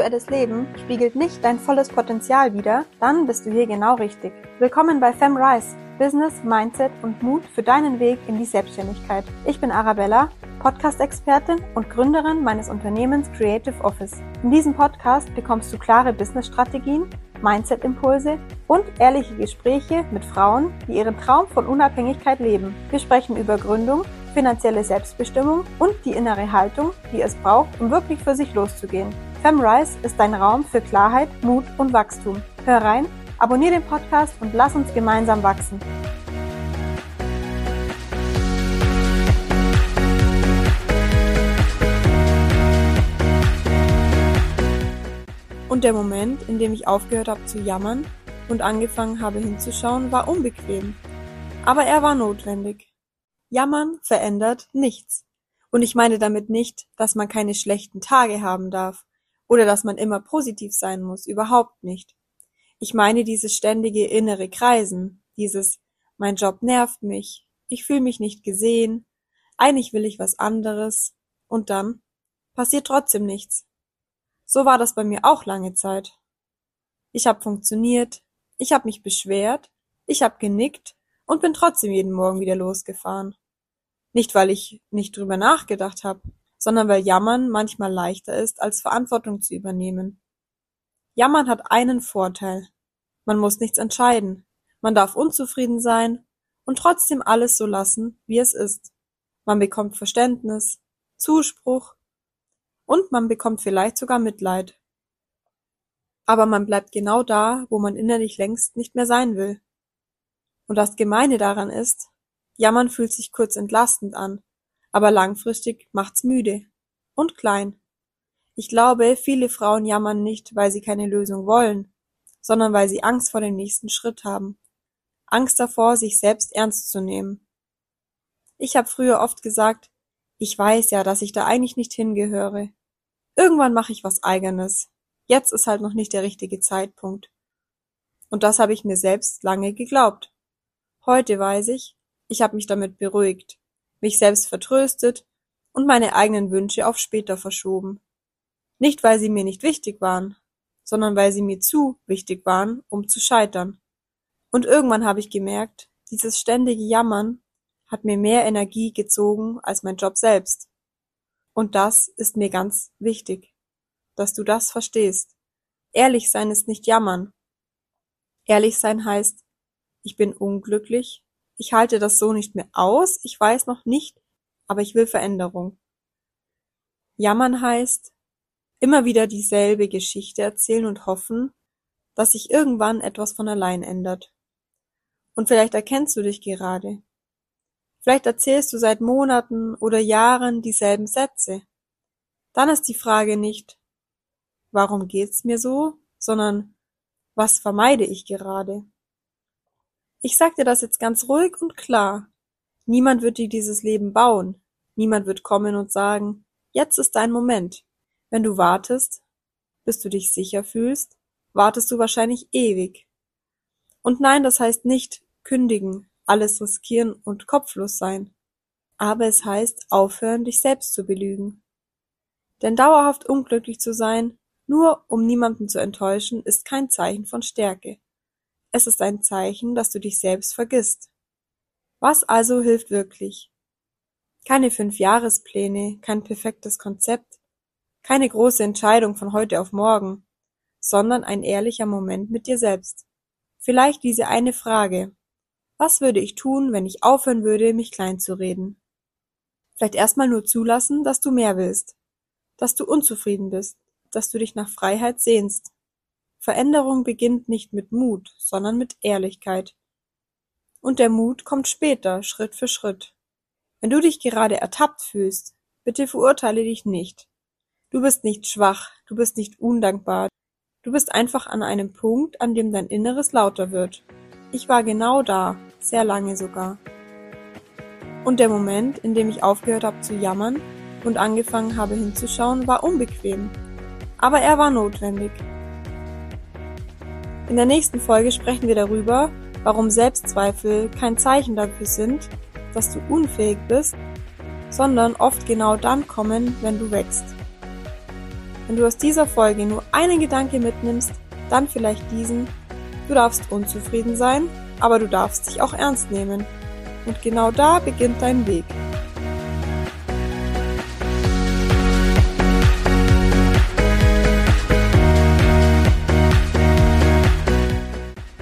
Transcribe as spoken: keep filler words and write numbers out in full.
aktuelles Leben spiegelt nicht dein volles Potenzial wider, dann bist du hier genau richtig. Willkommen bei FemRise, Business, Mindset und Mut für deinen Weg in die Selbstständigkeit. Ich bin Arabella, Podcast-Expertin und Gründerin meines Unternehmens Creative Office. In diesem Podcast bekommst du klare Business-Strategien, Mindset-Impulse und ehrliche Gespräche mit Frauen, die ihren Traum von Unabhängigkeit leben. Wir sprechen über Gründung, finanzielle Selbstbestimmung und die innere Haltung, die es braucht, um wirklich für sich loszugehen. FemRise ist dein Raum für Klarheit, Mut und Wachstum. Hör rein, abonniere den Podcast und lass uns gemeinsam wachsen. Und der Moment, in dem ich aufgehört habe zu jammern und angefangen habe hinzuschauen, war unbequem. Aber er war notwendig. Jammern verändert nichts. Und ich meine damit nicht, dass man keine schlechten Tage haben darf oder dass man immer positiv sein muss, überhaupt nicht. Ich meine dieses ständige innere Kreisen, dieses mein Job nervt mich, ich fühle mich nicht gesehen, eigentlich will ich was anderes und dann passiert trotzdem nichts. So war das bei mir auch lange Zeit. Ich habe funktioniert, ich habe mich beschwert, ich habe genickt und bin trotzdem jeden Morgen wieder losgefahren. Nicht, weil ich nicht drüber nachgedacht habe, sondern weil Jammern manchmal leichter ist, als Verantwortung zu übernehmen. Jammern hat einen Vorteil. Man muss nichts entscheiden. Man darf unzufrieden sein und trotzdem alles so lassen, wie es ist. Man bekommt Verständnis, Zuspruch und man bekommt vielleicht sogar Mitleid. Aber man bleibt genau da, wo man innerlich längst nicht mehr sein will. Und das Gemeine daran ist, Jammern fühlt sich kurz entlastend an, aber langfristig macht's müde und klein. Ich glaube, viele Frauen jammern nicht, weil sie keine Lösung wollen, sondern weil sie Angst vor dem nächsten Schritt haben. Angst davor, sich selbst ernst zu nehmen. Ich habe früher oft gesagt, ich weiß ja, dass ich da eigentlich nicht hingehöre. Irgendwann mache ich was Eigenes. Jetzt ist halt noch nicht der richtige Zeitpunkt. Und das habe ich mir selbst lange geglaubt. Heute weiß ich, ich habe mich damit beruhigt, mich selbst vertröstet und meine eigenen Wünsche auf später verschoben. Nicht, weil sie mir nicht wichtig waren, sondern weil sie mir zu wichtig waren, um zu scheitern. Und irgendwann habe ich gemerkt, dieses ständige Jammern hat mir mehr Energie gezogen als mein Job selbst. Und das ist mir ganz wichtig, dass du das verstehst. Ehrlich sein ist nicht jammern. Ehrlich sein heißt, ich bin unglücklich, ich halte das so nicht mehr aus, ich weiß noch nicht, aber ich will Veränderung. Jammern heißt, immer wieder dieselbe Geschichte erzählen und hoffen, dass sich irgendwann etwas von allein ändert. Und vielleicht erkennst du dich gerade. Vielleicht erzählst du seit Monaten oder Jahren dieselben Sätze. Dann ist die Frage nicht, warum geht's mir so, sondern was vermeide ich gerade? Ich sag dir das jetzt ganz ruhig und klar. Niemand wird dir dieses Leben bauen. Niemand wird kommen und sagen, jetzt ist dein Moment. Wenn du wartest, bis du dich sicher fühlst, wartest du wahrscheinlich ewig. Und nein, das heißt nicht kündigen, alles riskieren und kopflos sein. Aber es heißt aufhören, dich selbst zu belügen. Denn dauerhaft unglücklich zu sein, nur um niemanden zu enttäuschen, ist kein Zeichen von Stärke. Es ist ein Zeichen, dass du dich selbst vergisst. Was also hilft wirklich? Keine Fünfjahrespläne, kein perfektes Konzept, keine große Entscheidung von heute auf morgen, sondern ein ehrlicher Moment mit dir selbst. Vielleicht diese eine Frage: Was würde ich tun, wenn ich aufhören würde, mich klein zu reden? Vielleicht erstmal nur zulassen, dass du mehr willst, dass du unzufrieden bist, dass du dich nach Freiheit sehnst. Veränderung beginnt nicht mit Mut, sondern mit Ehrlichkeit. Und der Mut kommt später, Schritt für Schritt. Wenn du dich gerade ertappt fühlst, bitte verurteile dich nicht. Du bist nicht schwach, du bist nicht undankbar. Du bist einfach an einem Punkt, an dem dein Inneres lauter wird. Ich war genau da, sehr lange sogar. Und der Moment, in dem ich aufgehört habe zu jammern und angefangen habe hinzuschauen, war unbequem. Aber er war notwendig. In der nächsten Folge sprechen wir darüber, warum Selbstzweifel kein Zeichen dafür sind, dass du unfähig bist, sondern oft genau dann kommen, wenn du wächst. Wenn du aus dieser Folge nur einen Gedanke mitnimmst, dann vielleicht diesen: Du darfst unzufrieden sein, aber du darfst dich auch ernst nehmen. Und genau da beginnt dein Weg.